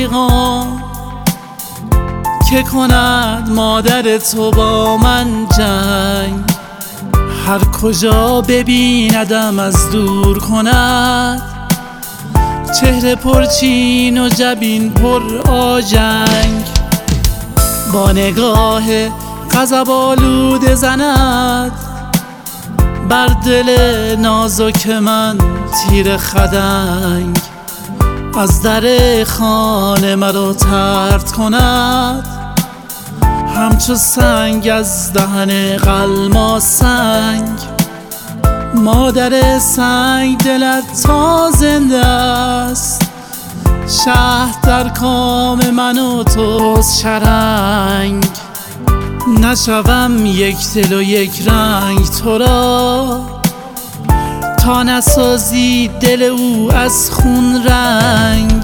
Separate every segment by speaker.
Speaker 1: پیغام که کند مادر تو با من جنگ. هر کجا ببیندم از دور کند، چهره پرچین و جبین پر آژنگ. با نگاه غضب آلوده زند بر دل نازک من تیر خدنگ. از در خانه مرا طرد کند، همچو سنگ از دهن قلما سنگ. مادر سنگ دلت تا زنده است، شهد در کام من و توست شرنگ. نشوم یک دل و یک رنگ تو را، تا نسازی دل او از خون رنگ.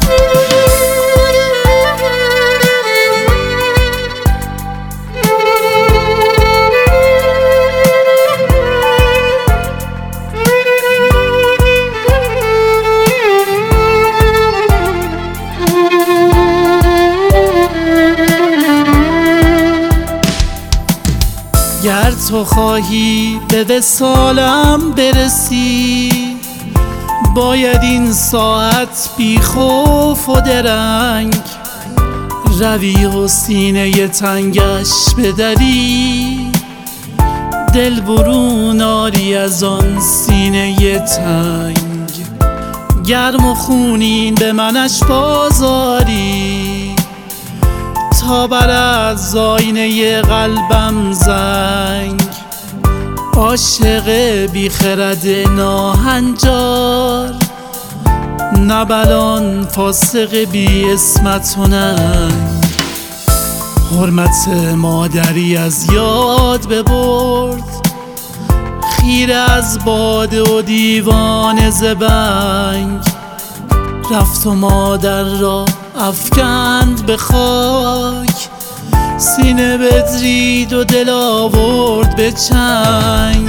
Speaker 1: گر تو خواهی به وصالم برسی، باید این ساعت بی خوف و درنگ روی و سینه تنگش بدری. دل برون آری از آن سینه تنگ، گرم و خونین به منش بازاری، تا برد ز آینه قلبم زنگ. عاشق بی خرد ناهنجار، نه بلان فاسق بی اسمت و ننگ. حرمت مادری از یاد ببرد، خیره از باده و دیوانه ز بنگ. رفت و مادر را افکند به خاک، سینه بدرید و دل آورد به چنگ.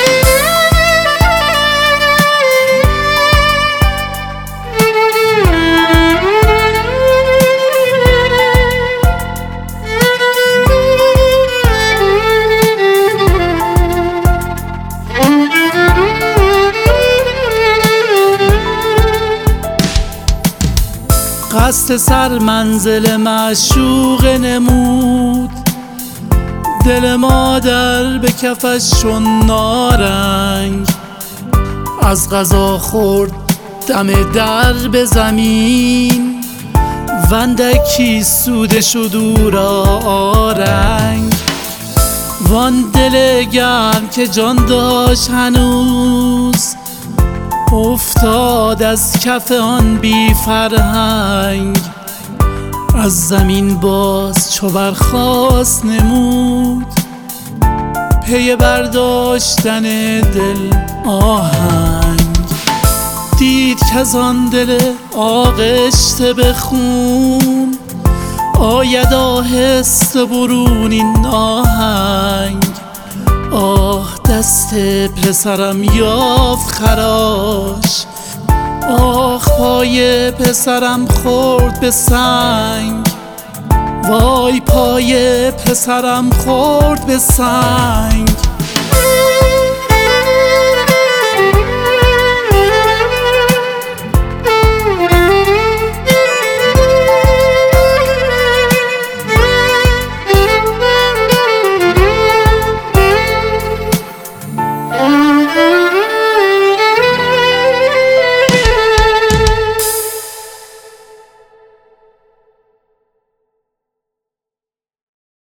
Speaker 1: قصد سر منزل معشوق نمود، دل مادر به کفش چون نارنگ. از قضا خورد دم در به زمین، وندکی سوده شد او را آرنگ. وان دل گرم که جان داشت هنوز، افتاد از کف آن بی فرهنگ. از زمین باز چو برخاست نمود، پی برداشتن دل آهنگ. دید کز آن دل آغشته به خون، آید آهسته برون این آهنگ. آه دست پسرم یافت خراش، آخ پای پسرم خورد به سنگ. وای پای پسرم خورد به سنگ.